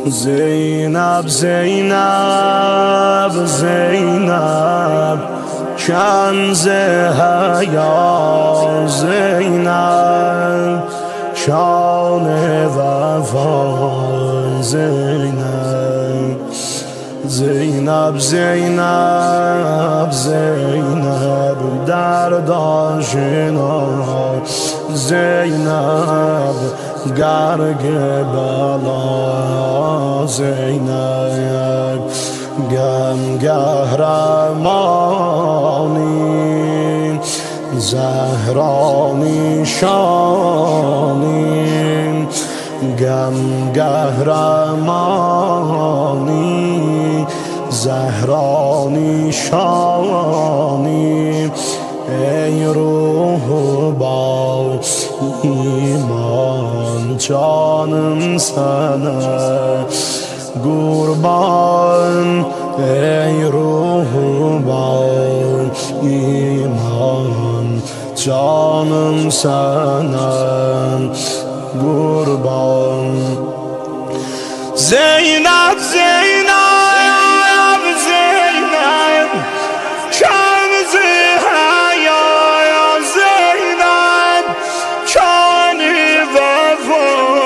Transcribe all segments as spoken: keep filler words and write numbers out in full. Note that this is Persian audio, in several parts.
زینب زینب زینب کنز حیا زینب شان وفا زینب زینب زینب زینب درد آشنا زینب گرگ بلا زینب گم گهرمانی زهرانی شانی گم گهرمانی زهرانی شانی ای روح با ایمان جانم سنه قربان ای روح با ایمان جانم سنه قربان زینب زینب زینب کنز حیا زینب شان وفا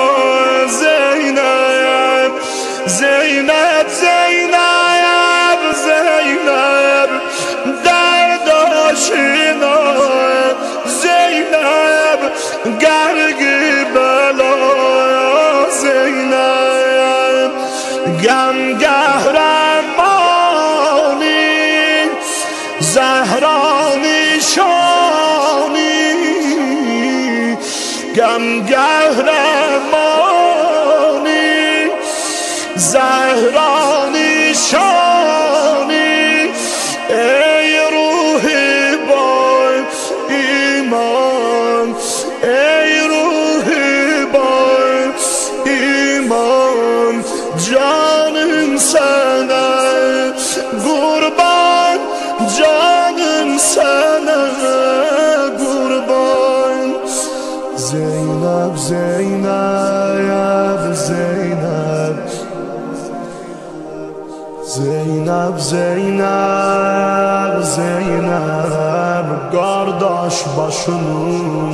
زینب زینب زینب زینب درد آشنا زینب گرگ بلا زینب گم گهرمانی زهرانی شانی گم گهرمانی زهرانی شانی ای روح با ایمان ای روح با ایمان جانم سنه قربان جانم سنه قربان زینب زینب زینب زینب زینب زینب قارداش başının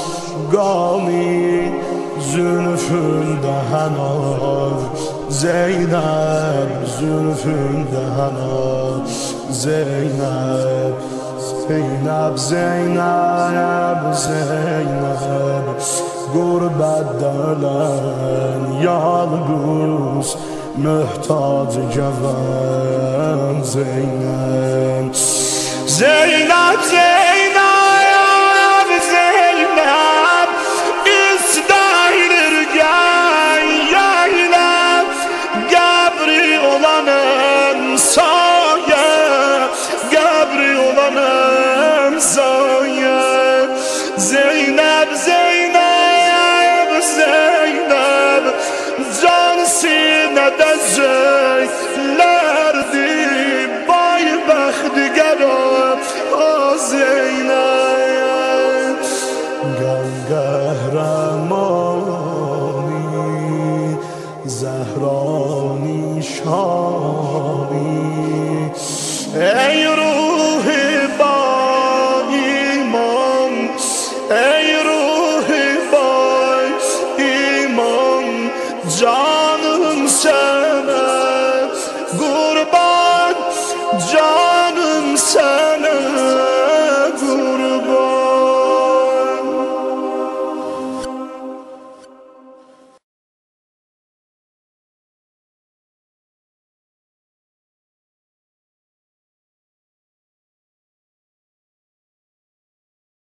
gami zülfünde henar Zeynep zülfünde henar Zeynep Zeynep Zeynep Zeynep gurbet delen yalnız mühtaç geven Zeynep Zeynep Zeynep Zeynep İstahir gel yaylap Gabri olanım saye Gabri olanım saye Zeynep Zeynep Zeynep can sinede zeylerdi Baybextgeram o Zeynep Gel kahramani Zehrani şani Ey ruhi ba iman Ey ruhi ba iman Canım sen